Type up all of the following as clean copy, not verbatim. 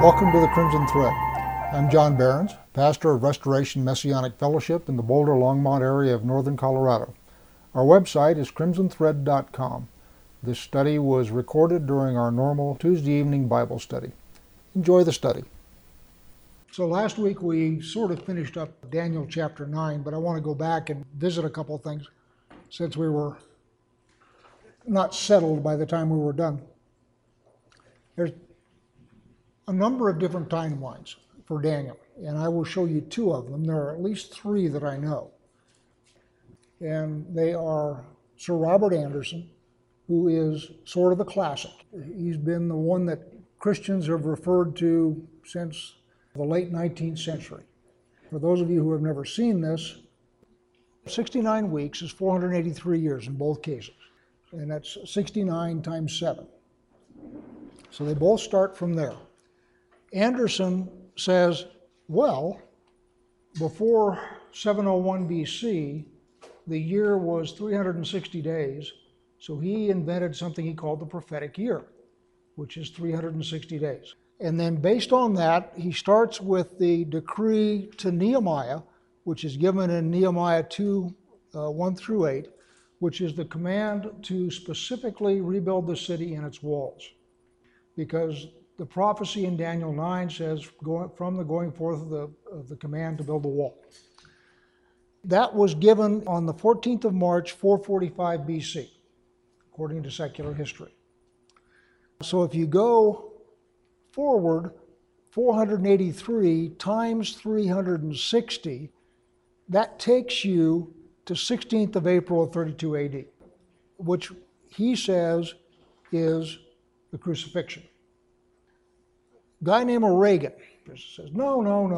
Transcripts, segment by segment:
Welcome to the Crimson Thread. I'm John Behrens, pastor of Restoration Messianic Fellowship in the Boulder-Longmont area of northern Colorado. Our website is crimsonthread.com. This study was recorded during our normal Tuesday evening Bible study. Enjoy the study. So last week we sort of finished up Daniel chapter 9, but I want to go back and visit a couple of things since we were not settled by the time we were done. There's a number of different timelines for Daniel, and I will show you two of them. There are at least three that I know. And they are Sir Robert Anderson, who is sort of the classic. He's been the one that Christians have referred to since the late 19th century. For those of you who have never seen this, 69 weeks is 483 years in both cases, and that's 69 times 7. So they both start from there. Anderson says, well, before 701 BC, the year was 360 days, so he invented something he called the prophetic year, which is 360 days. And then based on that, he starts with the decree to Nehemiah, which is given in Nehemiah 2, 1 through 8, which is the command to specifically rebuild the city and its walls. Because the prophecy in Daniel 9 says, from the going forth of the command to build the wall. That was given on the 14th of March, 445 BC, according to secular history. So if you go forward 483 times 360, that takes you to 16th of April of 32 AD, which he says is the crucifixion. Guy named Reagan says, no.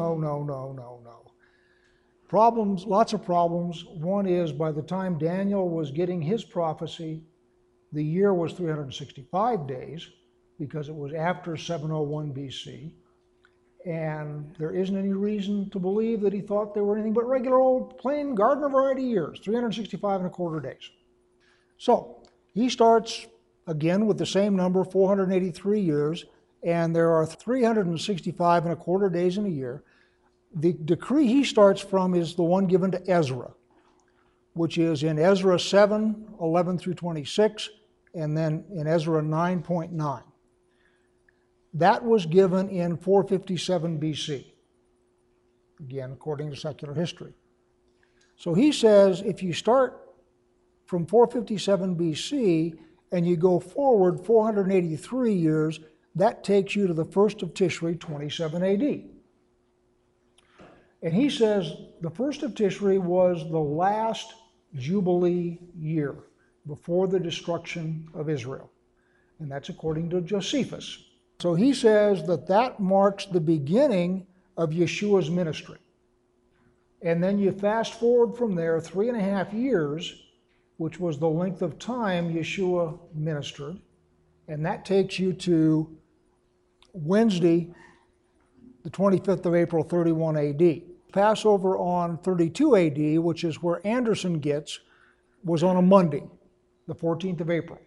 Problems, lots of problems. One is by the time Daniel was getting his prophecy, the year was 365 days because it was after 701 BC. And there isn't any reason to believe that he thought they were anything but regular old plain garden variety years, 365 and a quarter days. So he starts again with the same number, 483 years, and there are 365 and a quarter days in a year. The decree he starts from is the one given to Ezra, which is in Ezra 7, 11 through 26, and then in Ezra 9.9. That was given in 457 BC, again, according to secular history. So he says if you start from 457 BC and you go forward 483 years, that takes you to the 1st of Tishri, 27 AD. And he says the 1st of Tishri was the last Jubilee year before the destruction of Israel. And that's according to Josephus. So he says that marks the beginning of Yeshua's ministry. And then you fast forward from there 3.5 years, which was the length of time Yeshua ministered. And that takes you to Wednesday, the 25th of April, 31 AD. Passover on 32 AD, which is where Anderson gets, was on a Monday, the 14th of April.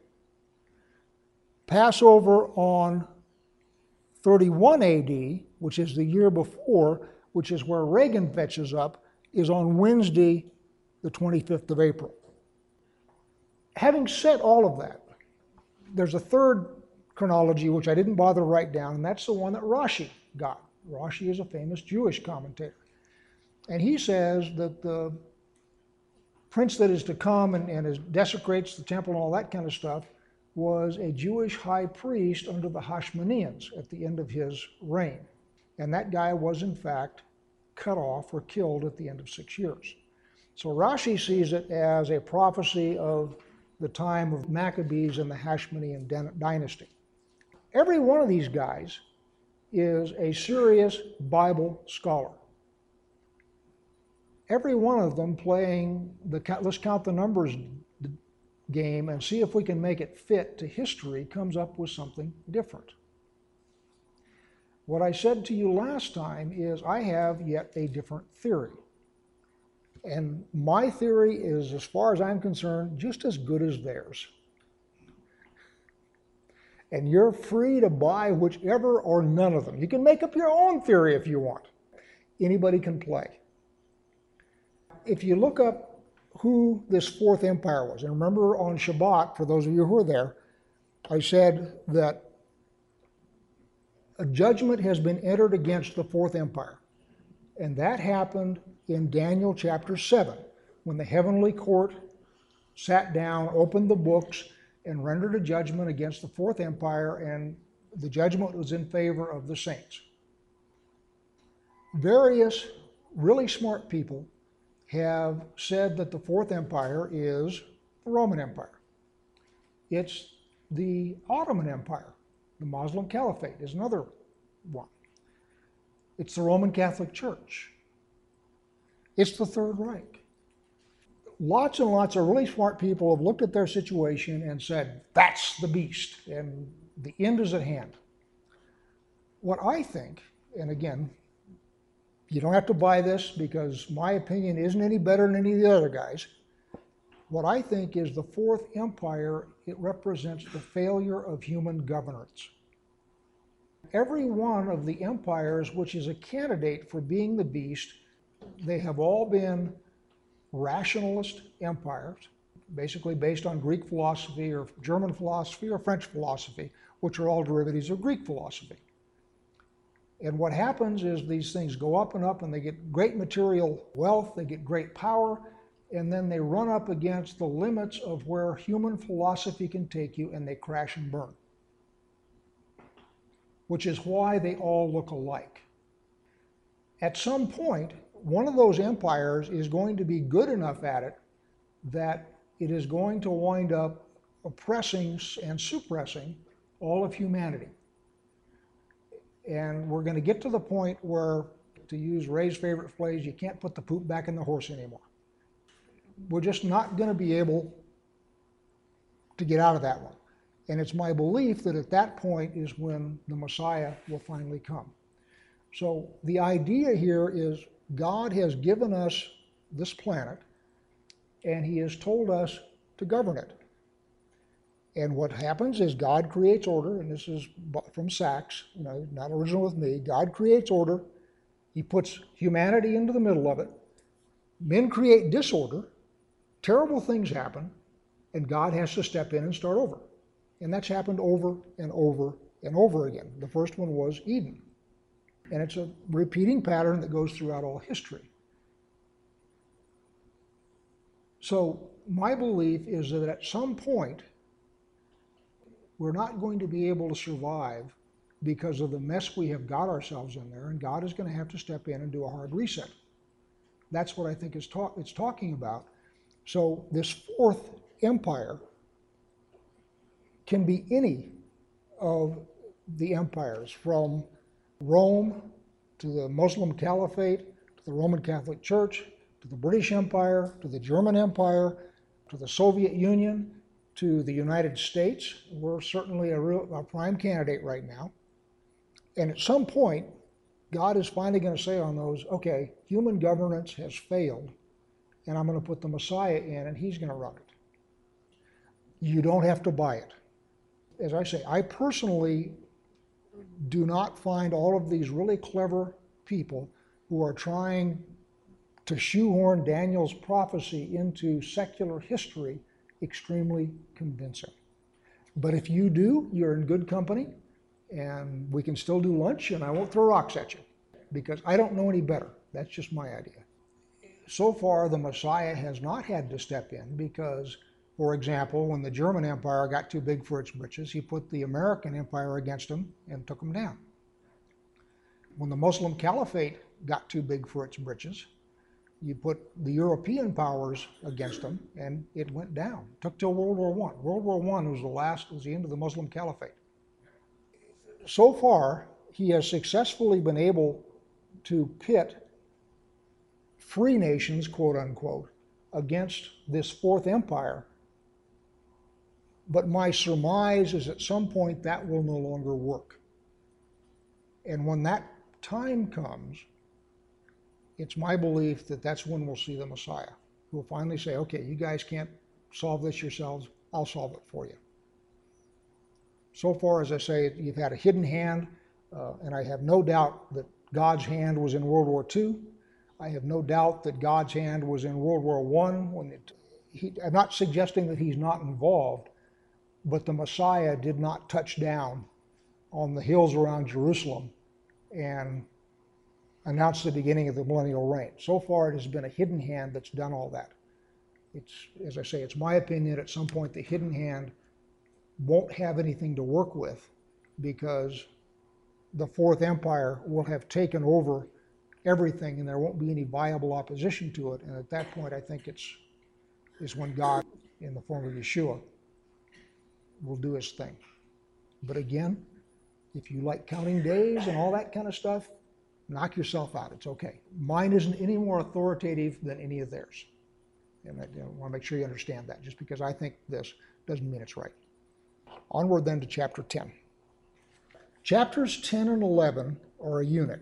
Passover on 31 AD, which is the year before, which is where Reagan fetches up, is on Wednesday, the 25th of April. Having said all of that, there's a third chronology which I didn't bother to write down, and that's the one that Rashi got. Rashi is a famous Jewish commentator. And he says that the prince that is to come and desecrates the temple and all that kind of stuff was a Jewish high priest under the Hashmoneans at the end of his reign. And that guy was in fact cut off or killed at the end of 6 years. So Rashi sees it as a prophecy of the time of Maccabees and the Hashmonean dynasty. Every one of these guys is a serious Bible scholar. Every one of them playing the let's count the numbers game and see if we can make it fit to history comes up with something different. What I said to you last time is I have yet a different theory. And my theory is, as far as I'm concerned, just as good as theirs. And you're free to buy whichever or none of them. You can make up your own theory if you want. Anybody can play. If you look up who this Fourth Empire was, and remember on Shabbat, for those of you who were there, I said that a judgment has been entered against the Fourth Empire. And that happened in Daniel chapter 7, when the heavenly court sat down, opened the books, and rendered a judgment against the Fourth Empire, and the judgment was in favor of the saints. Various really smart people have said that the Fourth Empire is the Roman Empire. It's the Ottoman Empire. The Muslim Caliphate is another one. It's the Roman Catholic Church. It's the Third Reich. Lots and lots of really smart people have looked at their situation and said, that's the beast, and the end is at hand. What I think, and again, you don't have to buy this because my opinion isn't any better than any of the other guys. What I think is the Fourth Empire, it represents the failure of human governance. Every one of the empires which is a candidate for being the beast, they have all been rationalist empires, basically based on Greek philosophy or German philosophy or French philosophy, which are all derivatives of Greek philosophy. And what happens is these things go up and they get great material wealth, they get great power, and then they run up against the limits of where human philosophy can take you, and they crash and burn. Which is why they all look alike. At some point, one of those empires is going to be good enough at it that it is going to wind up oppressing and suppressing all of humanity. And we're going to get to the point where, to use Ray's favorite phrase, you can't put the poop back in the horse anymore. We're just not going to be able to get out of that one. And it's my belief that at that point is when the Messiah will finally come. So the idea here is God has given us this planet, and he has told us to govern it. And what happens is God creates order, and this is from Sachs, not original with me. God creates order. He puts humanity into the middle of it. Men create disorder. Terrible things happen, and God has to step in and start over. And that's happened over and over and over again. The first one was Eden. And it's a repeating pattern that goes throughout all history. So my belief is that at some point, we're not going to be able to survive because of the mess we have got ourselves in there, and God is going to have to step in and do a hard reset. That's what I think it's talking about. So this Fourth Empire can be any of the empires, from Rome to the Muslim Caliphate, to the Roman Catholic Church, to the British Empire, to the German Empire, to the Soviet Union, to the United States. We're certainly a prime candidate right now. And at some point, God is finally going to say on those, okay, human governance has failed, and I'm going to put the Messiah in, and he's going to run it. You don't have to buy it. As I say, I personally do not find all of these really clever people who are trying to shoehorn Daniel's prophecy into secular history extremely convincing. But if you do, you're in good company, and we can still do lunch, and I won't throw rocks at you, because I don't know any better. That's just my idea. So far, the Messiah has not had to step in because, for example, when the German Empire got too big for its britches, he put the American Empire against them and took them down. When the Muslim Caliphate got too big for its britches, you put the European powers against them, and it went down. It took till World War I. World War I was the end of the Muslim Caliphate. So far, he has successfully been able to pit free nations, quote unquote, against this Fourth Empire. But my surmise is at some point that will no longer work. And when that time comes, it's my belief that that's when we'll see the Messiah, who will finally say, okay, you guys can't solve this yourselves, I'll solve it for you. So far, as I say, you've had a hidden hand, and I have no doubt that God's hand was in World War II. I have no doubt that God's hand was in World War I. I'm not suggesting that he's not involved, but the Messiah did not touch down on the hills around Jerusalem and announce the beginning of the millennial reign. So far, it has been a hidden hand that's done all that. It's, as I say, it's my opinion at some point the hidden hand won't have anything to work with because the Fourth Empire will have taken over everything and there won't be any viable opposition to it. And at that point, I think is when God, in the form of Yeshua, will do his thing. But again, if you like counting days and all that kind of stuff, knock yourself out. It's okay. Mine isn't any more authoritative than any of theirs. And I want to make sure you understand that. Just because I think this doesn't mean it's right. Onward then to chapter 10. Chapters 10 and 11 are a unit.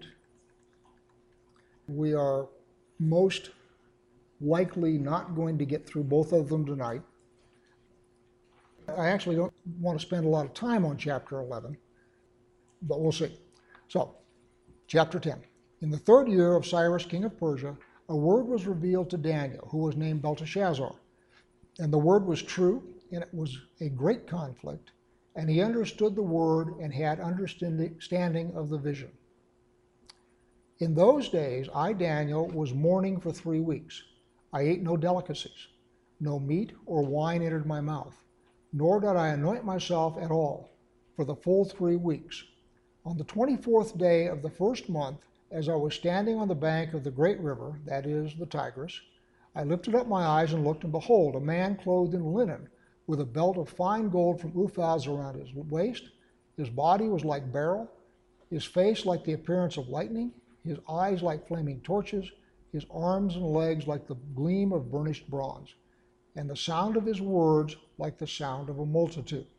We are most likely not going to get through both of them tonight. I actually don't want to spend a lot of time on chapter 11, but we'll see. So, chapter 10. In the 3rd year of Cyrus, king of Persia, a word was revealed to Daniel, who was named Belteshazzar. And the word was true, and it was a great conflict, and he understood the word and had understanding of the vision. In those days, I, Daniel, was mourning for 3 weeks. I ate no delicacies. No meat or wine entered my mouth, nor did I anoint myself at all for the full 3 weeks. On the 24th day of the 1st month, as I was standing on the bank of the great river, that is, the Tigris, I lifted up my eyes and looked, and behold, a man clothed in linen, with a belt of fine gold from Uphaz around his waist. His body was like beryl, his face like the appearance of lightning, his eyes like flaming torches, his arms and legs like the gleam of burnished bronze, and the sound of his words like the sound of a multitude.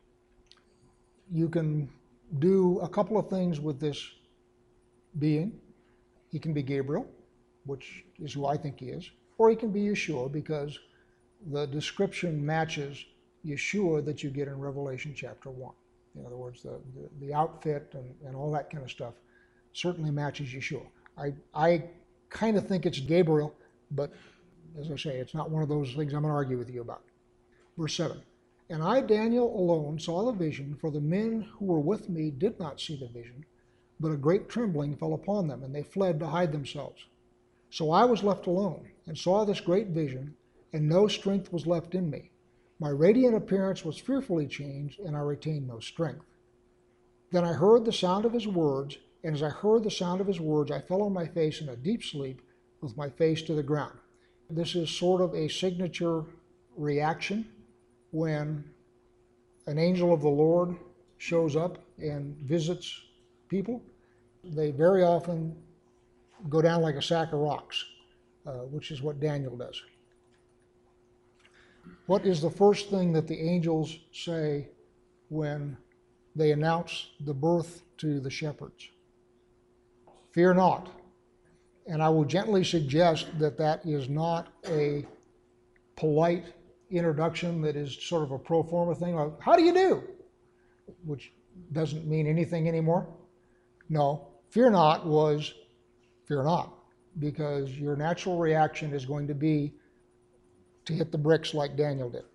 You can do a couple of things with this being. He can be Gabriel, which is who I think he is, or he can be Yeshua, because the description matches Yeshua that you get in Revelation chapter 1. In other words, the outfit and all that kind of stuff certainly matches Yeshua. I kind of think it's Gabriel, but as I say, it's not one of those things I'm going to argue with you about. Verse 7. And I, Daniel, alone saw the vision, for the men who were with me did not see the vision, but a great trembling fell upon them, and they fled to hide themselves. So I was left alone, and saw this great vision, and no strength was left in me. My radiant appearance was fearfully changed, and I retained no strength. Then I heard the sound of his words, and as I heard the sound of his words, I fell on my face in a deep sleep, with my face to the ground. This is sort of a signature reaction when an angel of the Lord shows up and visits people. They very often go down like a sack of rocks, which is what Daniel does. What is the first thing that the angels say when they announce the birth to the shepherds? Fear not. And I will gently suggest that that is not a polite introduction that is sort of a pro forma thing, like, how do you do? Which doesn't mean anything anymore. No, fear not was fear not, because your natural reaction is going to be to hit the bricks like Daniel did.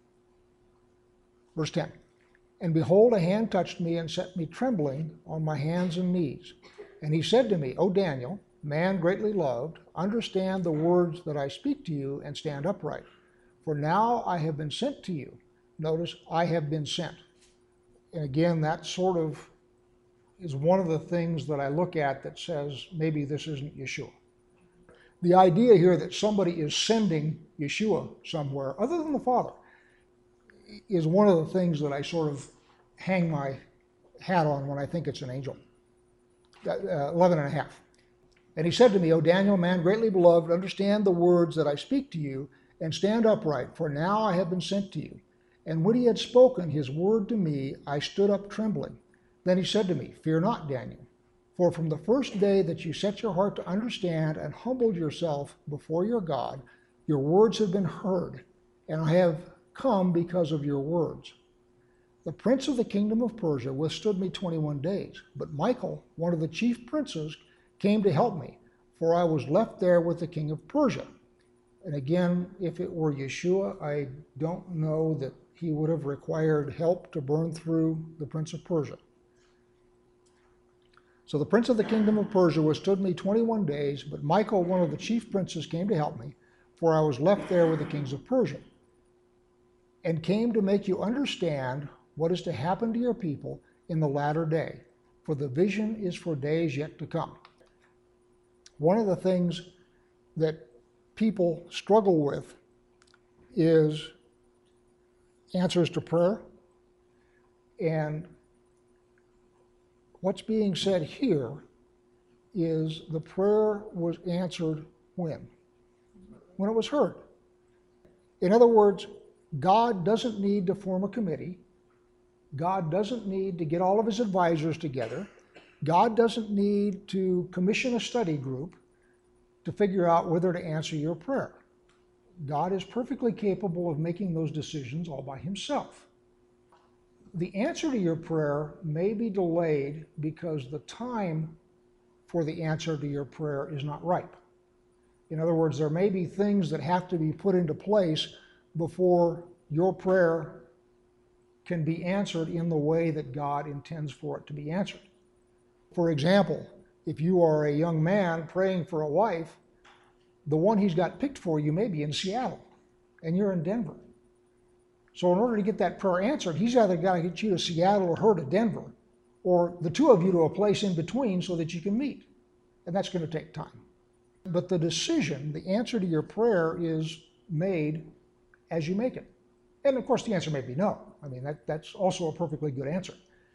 Verse 10. And behold, a hand touched me and set me trembling on my hands and knees. And he said to me, O Daniel, man greatly loved, understand the words that I speak to you and stand upright. For now I have been sent to you. Notice, I have been sent. And again, that sort of is one of the things that I look at that says maybe this isn't Yeshua. The idea here that somebody is sending Yeshua somewhere other than the Father is one of the things that I sort of hang my hat on when I think it's an angel. 11 and a half. And he said to me, O Daniel, man greatly beloved, understand the words that I speak to you and stand upright, for now I have been sent to you. And when he had spoken his word to me, I stood up trembling. Then he said to me, Fear not, Daniel, for from the first day that you set your heart to understand and humbled yourself before your God, your words have been heard, and I have come because of your words. The prince of the kingdom of Persia withstood me 21 days, but Michael, one of the chief princes, came to help me, for I was left there with the king of Persia. And again, if it were Yeshua, I don't know that he would have required help to burn through the prince of Persia. So the prince of the kingdom of Persia withstood me 21 days, but Michael, one of the chief princes, came to help me, for I was left there with the kings of Persia, and came to make you understand what is to happen to your people in the latter day, for the vision is for days yet to come. One of the things that people struggle with is answers to prayer, and what's being said here is the prayer was answered when? When it was heard. In other words, God doesn't need to form a committee. God doesn't need to get all of his advisors together. God doesn't need to commission a study group to figure out whether to answer your prayer. God is perfectly capable of making those decisions all by himself. The answer to your prayer may be delayed because the time for the answer to your prayer is not ripe. In other words, there may be things that have to be put into place before your prayer can be answered in the way that God intends for it to be answered. For example, if you are a young man praying for a wife, the one he's got picked for you may be in Seattle, and you're in Denver. So in order to get that prayer answered, he's either got to get you to Seattle or her to Denver, or the two of you to a place in between so that you can meet. And that's going to take time. But the decision, the answer to your prayer is made as you make it. And of course, the answer may be no. I mean, that's also a perfectly good answer.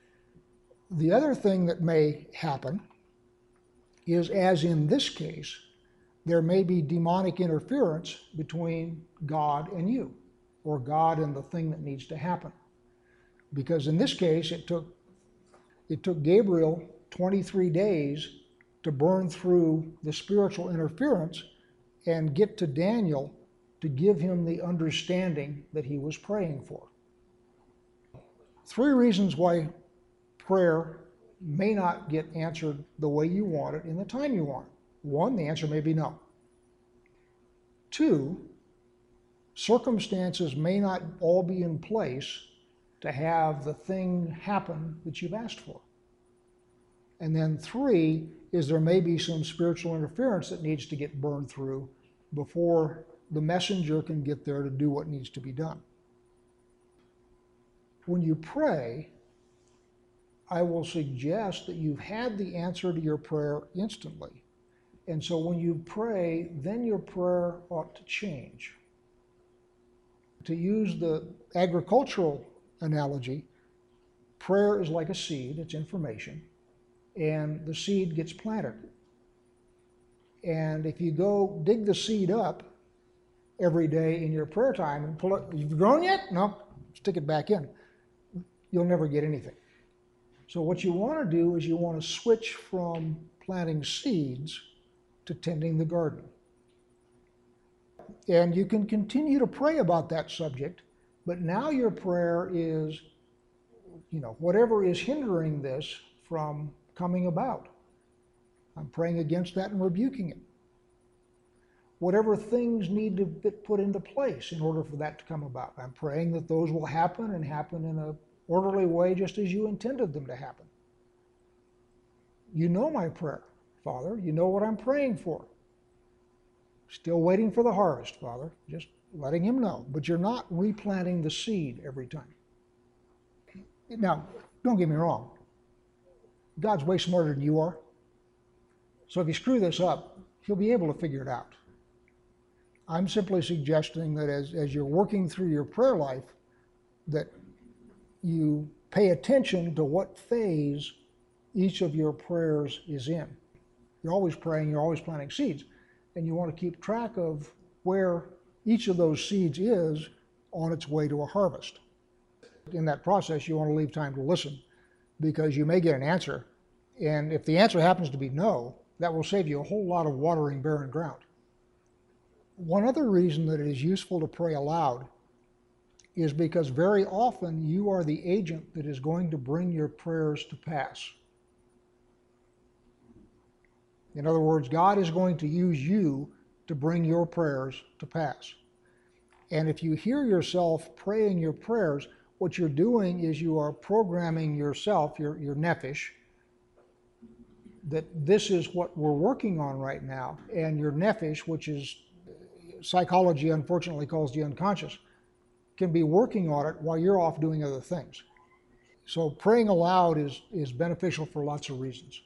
The other thing that may happen is, as in this case, there may be demonic interference between God and you, or God and the thing that needs to happen. Because in this case, it took Gabriel 23 days to burn through the spiritual interference and get to Daniel to give him the understanding that he was praying for. 3 reasons why prayer may not get answered the way you want it in the time you want it. 1, the answer may be no. 2, circumstances may not all be in place to have the thing happen that you've asked for. And then 3 is there may be some spiritual interference that needs to get burned through before the messenger can get there to do what needs to be done. When you pray, I will suggest that you've had the answer to your prayer instantly. And so when you pray, then your prayer ought to change. To use the agricultural analogy, prayer is like a seed, it's information, and the seed gets planted. And if you go dig the seed up every day in your prayer time and pull it, you've grown yet? No, stick it back in. You'll never get anything. So what you want to do is you want to switch from planting seeds to tending the garden. And you can continue to pray about that subject, but now your prayer is, whatever is hindering this from coming about. I'm praying against that and rebuking it. Whatever things need to be put into place in order for that to come about, I'm praying that those will happen and happen in an orderly way just as you intended them to happen. You know my prayer, Father. You know what I'm praying for. Still waiting for the harvest, Father. Just letting him know. But you're not replanting the seed every time. Now, don't get me wrong. God's way smarter than you are. So if you screw this up, he'll be able to figure it out. I'm simply suggesting that as you're working through your prayer life, that you pay attention to what phase each of your prayers is in. You're always praying, you're always planting seeds, and you want to keep track of where each of those seeds is on its way to a harvest. In that process, you want to leave time to listen, because you may get an answer, and if the answer happens to be no, that will save you a whole lot of watering barren ground. One other reason that it is useful to pray aloud is because very often you are the agent that is going to bring your prayers to pass. In other words, God is going to use you to bring your prayers to pass. And if you hear yourself praying your prayers, what you're doing is you are programming yourself, your nephesh, that this is what we're working on right now. And your nephesh, which is psychology unfortunately calls the unconscious, can be working on it while you're off doing other things. So praying aloud is beneficial for lots of reasons.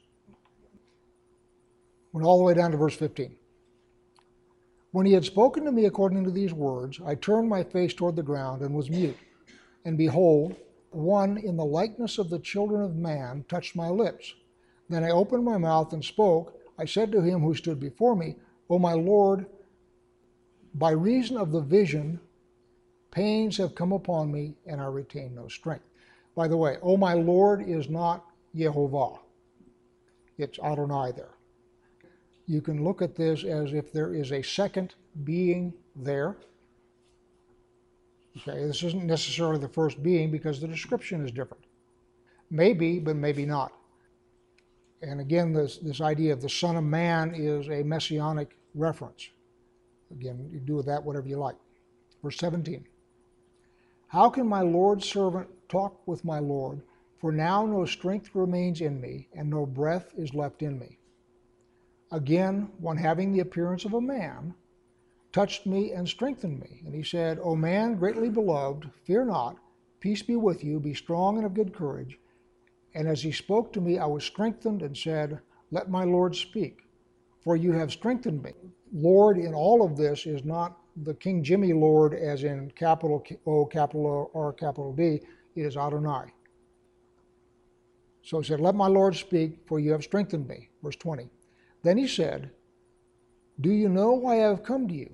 Went all the way down to verse 15. When he had spoken to me according to these words, I turned my face toward the ground and was mute. And behold, one in the likeness of the children of man touched my lips. Then I opened my mouth and spoke. I said to him who stood before me, O my Lord, by reason of the vision, pains have come upon me, and I retain no strength. By the way, O my Lord is not Yehovah. It's Adonai there. You can look at this as if there is a second being there. Okay, this isn't necessarily the first being because the description is different. Maybe, but maybe not. And again, this idea of the Son of Man is a messianic reference. Again, you do with that whatever you like. Verse 17. How can my Lord's servant talk with my Lord? For now no strength remains in me, and no breath is left in me. Again, one having the appearance of a man touched me and strengthened me. And he said, O man greatly beloved, fear not, peace be with you, be strong and of good courage. And as he spoke to me, I was strengthened and said, let my Lord speak, for you have strengthened me. Lord in all of this is not the King Jimmy Lord as in capital O, capital O, R, capital D. It is Adonai. So he said, let my Lord speak, for you have strengthened me. Verse 20. Then he said, do you know why I have come to you?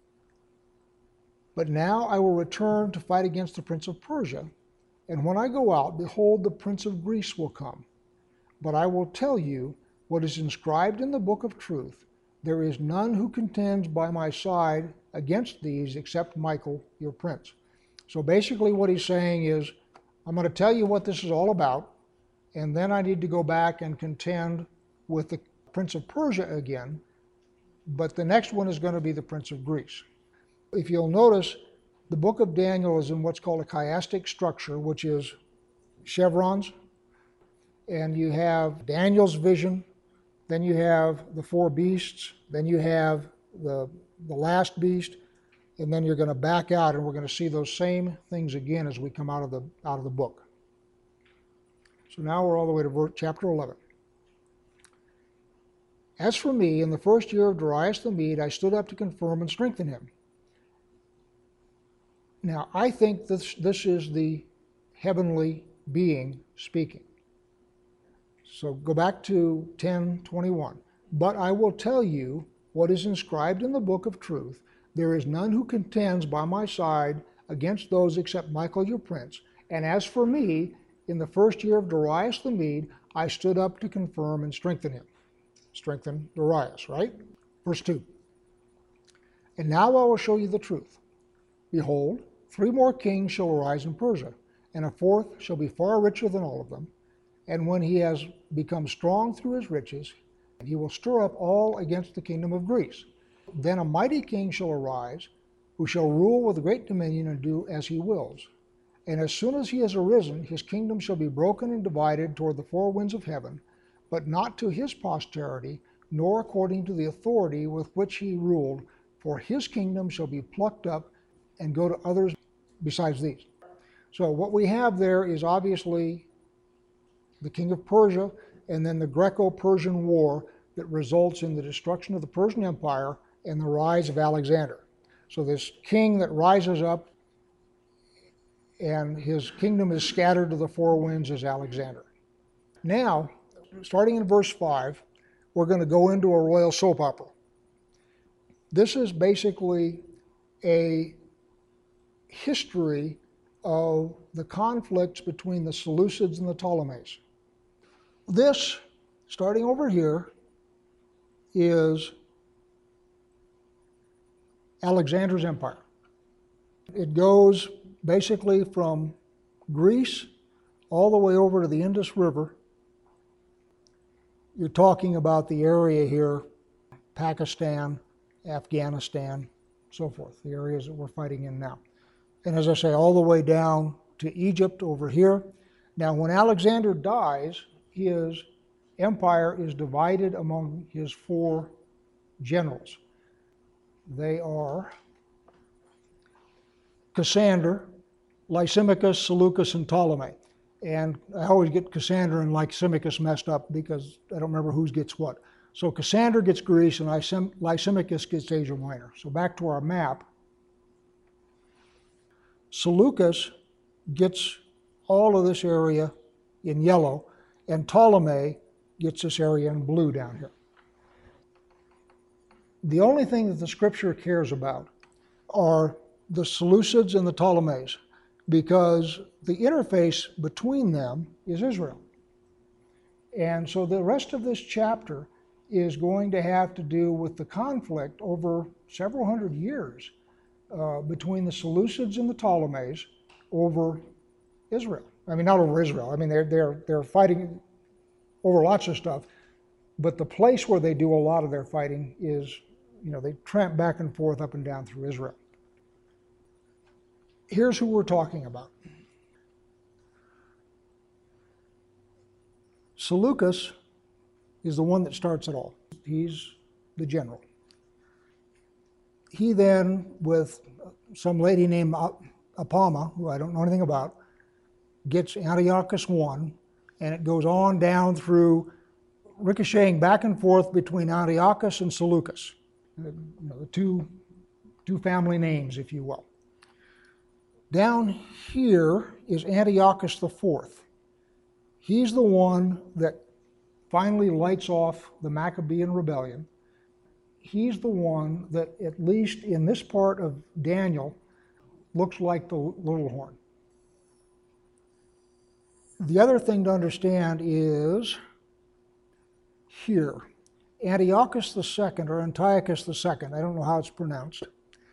But now I will return to fight against the prince of Persia, and when I go out, behold, the prince of Greece will come. But I will tell you what is inscribed in the book of truth. There is none who contends by my side against these except Michael, your prince. So basically what he's saying is, I'm going to tell you what this is all about, and then I need to go back and contend with the prince of Persia again, but the next one is going to be the prince of Greece. If you'll notice, the book of Daniel is in what's called a chiastic structure, which is chevrons, and you have Daniel's vision, then you have the four beasts, then you have the last beast, and then you're going to back out, and we're going to see those same things again as we come out of the book. So now we're all the way to chapter 11. As for me, in the first year of Darius the Mede, I stood up to confirm and strengthen him. Now, I think this is the heavenly being speaking. So go back to 10:21. But I will tell you what is inscribed in the book of truth. There is none who contends by my side against those except Michael your prince. And as for me, in the first year of Darius the Mede, I stood up to confirm and strengthen him. Strengthen Darius, right? Verse 2. And now I will show you the truth. Behold, 3 more kings shall arise in Persia, and a fourth shall be far richer than all of them. And when he has become strong through his riches, he will stir up all against the kingdom of Greece. Then a mighty king shall arise, who shall rule with great dominion and do as he wills. And as soon as he has arisen, his kingdom shall be broken and divided toward the 4 winds of heaven, but not to his posterity, nor according to the authority with which he ruled, for his kingdom shall be plucked up and go to others besides these. So what we have there is obviously the king of Persia, and then the Greco-Persian War that results in the destruction of the Persian Empire and the rise of Alexander. So this king that rises up and his kingdom is scattered to the 4 winds is Alexander. Now, starting in verse 5, we're going to go into a royal soap opera. This is basically a history of the conflicts between the Seleucids and the Ptolemies. This, starting over here, is Alexander's empire. It goes basically from Greece all the way over to the Indus River. You're talking about the area here, Pakistan, Afghanistan, so forth, the areas that we're fighting in now. And as I say, all the way down to Egypt over here. Now, when Alexander dies, his empire is divided among his 4 generals. They are Cassander, Lysimachus, Seleucus, and Ptolemy. And I always get Cassander and Lysimachus messed up because I don't remember who gets what. So Cassander gets Greece and Lysimachus gets Asia Minor. So back to our map. Seleucus gets all of this area in yellow, and Ptolemy gets this area in blue down here. The only thing that the scripture cares about are the Seleucids and the Ptolemies, because the interface between them is Israel. And so the rest of this chapter is going to have to do with the conflict over several hundred years between the Seleucids and the Ptolemies over Israel. I mean, not over Israel. I mean, they're fighting over lots of stuff, but the place where they do a lot of their fighting is, they tramp back and forth up and down through Israel. Here's who we're talking about. Seleucus is the one that starts it all. He's the general. He then, with some lady named Apama, who I don't know anything about, gets Antiochus I, and it goes on down through, ricocheting back and forth between Antiochus and Seleucus, the two family names, if you will. Down here is Antiochus IV. He's the one that finally lights off the Maccabean rebellion. He's the one that, at least in this part of Daniel, looks like the little horn. The other thing to understand is here, Antiochus II, or Antiochus II, I don't know how it's pronounced,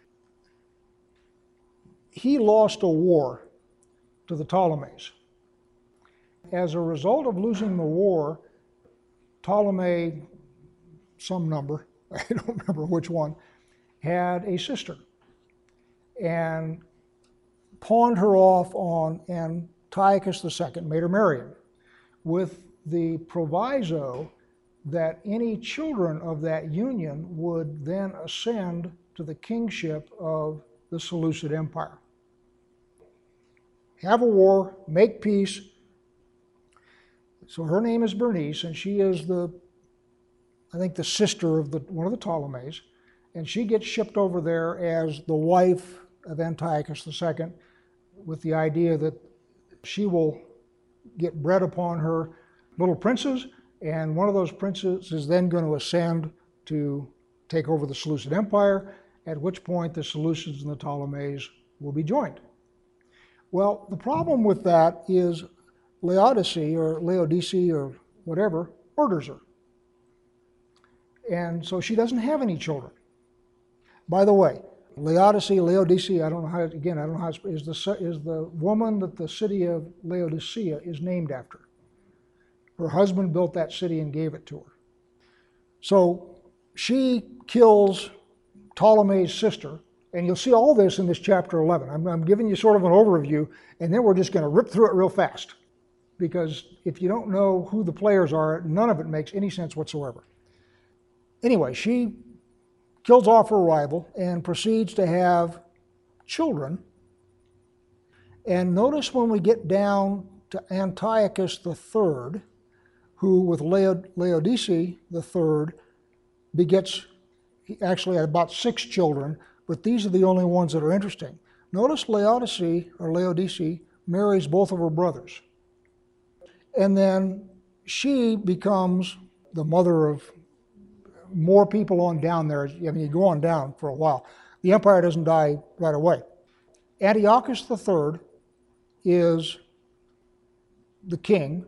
he lost a war to the Ptolemies. As a result of losing the war, Ptolemy, some number, I don't remember which one, had a sister and pawned her off on Antiochus II, made her marry him, with the proviso that any children of that union would then ascend to the kingship of the Seleucid Empire. Have a war, make peace. So her name is Bernice, and she is the sister of one of the Ptolemies, and she gets shipped over there as the wife of Antiochus II, with the idea that she will get bred upon her little princes, and one of those princes is then going to ascend to take over the Seleucid Empire, at which point the Seleucids and the Ptolemies will be joined. Well, the problem with that is Laodice or whatever murders her. And so she doesn't have any children. By the way, Laodice, I don't know how, is the woman that the city of Laodicea is named after. Her husband built that city and gave it to her. So she kills Ptolemy's sister, and you'll see all this in this chapter 11. I'm giving you sort of an overview, and then we're just going to rip through it real fast, because if you don't know who the players are, none of it makes any sense whatsoever. Anyway, she kills off her rival and proceeds to have children. And notice when we get down to Antiochus III, who with Laodice III begets, actually had about 6 children, but these are the only ones that are interesting. Notice Laodice marries both of her brothers. And then she becomes the mother of more people on down there. I mean, you go on down for a while. The empire doesn't die right away. Antiochus III is the king.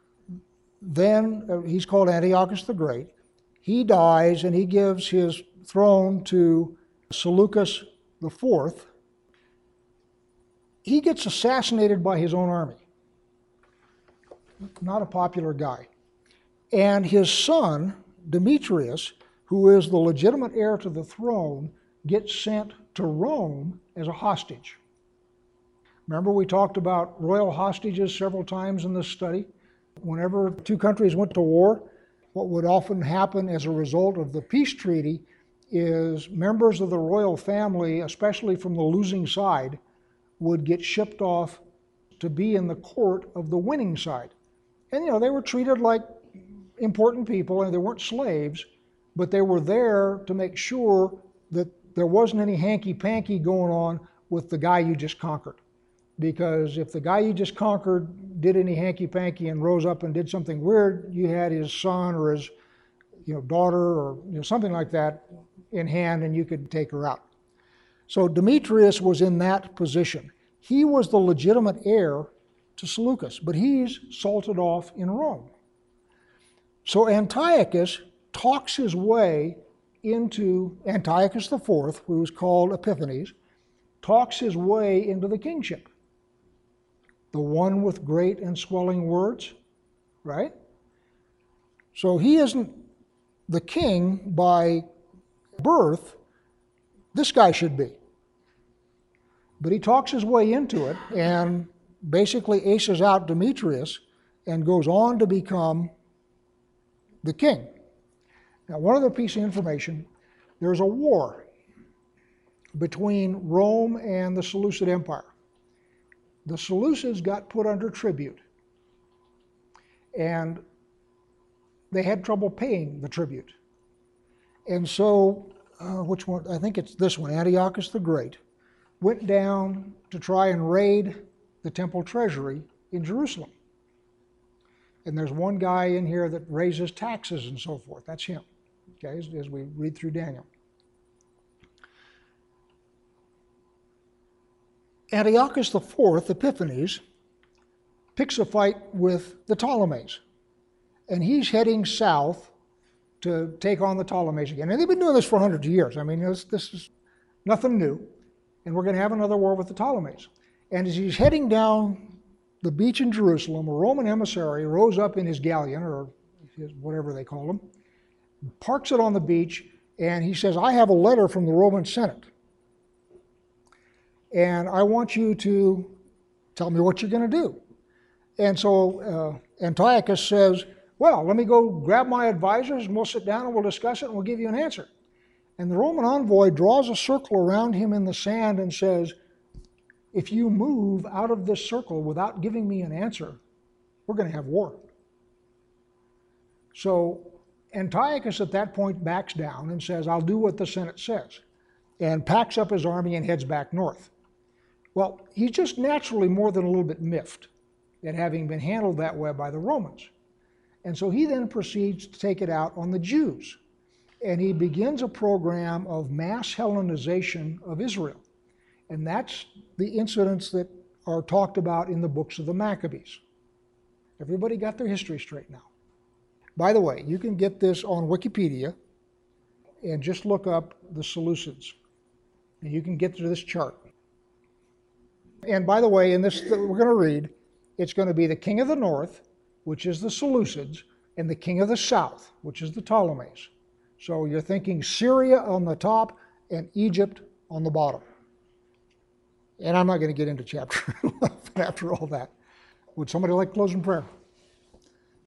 Then he's called Antiochus the Great. He dies and he gives his throne to Seleucus IV. he gets assassinated by his own army. Not a popular guy. And his son, Demetrius, who is the legitimate heir to the throne, gets sent to Rome as a hostage. Remember, we talked about royal hostages several times in this study. Whenever two countries went to war, what would often happen as a result of the peace treaty is members of the royal family, especially from the losing side, would get shipped off to be in the court of the winning side. And they were treated like important people, and they weren't slaves, but they were there to make sure that there wasn't any hanky-panky going on with the guy you just conquered. Because if the guy you just conquered did any hanky-panky and rose up and did something weird, you had his son or his daughter or something like that in hand, and you could take her out. So Demetrius was in that position. He was the legitimate heir to Seleucus, but he's salted off in Rome. So Antiochus talks his way into, Antiochus IV, who was called Epiphanes, talks his way into the kingship. The one with great and swelling words, right? So he isn't the king by birth. This guy should be. But he talks his way into it and basically aces out Demetrius and goes on to become the king. Now, one other piece of information, there's a war between Rome and the Seleucid Empire. The Seleucids got put under tribute, and they had trouble paying the tribute. And so, which one? I think it's this one, Antiochus the Great, went down to try and raid the temple treasury in Jerusalem. And there's one guy in here that raises taxes and so forth. That's him, okay, as we read through Daniel. Antiochus IV, Epiphanes, picks a fight with the Ptolemies. And he's heading south to take on the Ptolemies again. And they've been doing this for hundreds of years. I mean, this is nothing new. And we're going to have another war with the Ptolemies. And as he's heading down the beach in Jerusalem, a Roman emissary rose up in his galleon, or whatever they call him, parks it on the beach, and he says, I have a letter from the Roman Senate. And I want you to tell me what you're going to do. And so Antiochus says, well, let me go grab my advisors and we'll sit down and we'll discuss it and we'll give you an answer. And the Roman envoy draws a circle around him in the sand and says, if you move out of this circle without giving me an answer, we're going to have war. So Antiochus at that point backs down and says, I'll do what the Senate says, and packs up his army and heads back north. Well, he's just naturally more than a little bit miffed at having been handled that way by the Romans. And so he then proceeds to take it out on the Jews. And he begins a program of mass Hellenization of Israel. And that's the incidents that are talked about in the books of the Maccabees. Everybody got their history straight now. By the way, you can get this on Wikipedia and just look up the Seleucids. And you can get to this chart. And by the way, in this that we're going to read, it's going to be the king of the north, which is the Seleucids, and the king of the south, which is the Ptolemies. So you're thinking Syria on the top and Egypt on the bottom. And I'm not going to get into chapter 11 after all that. Would somebody like to close in prayer?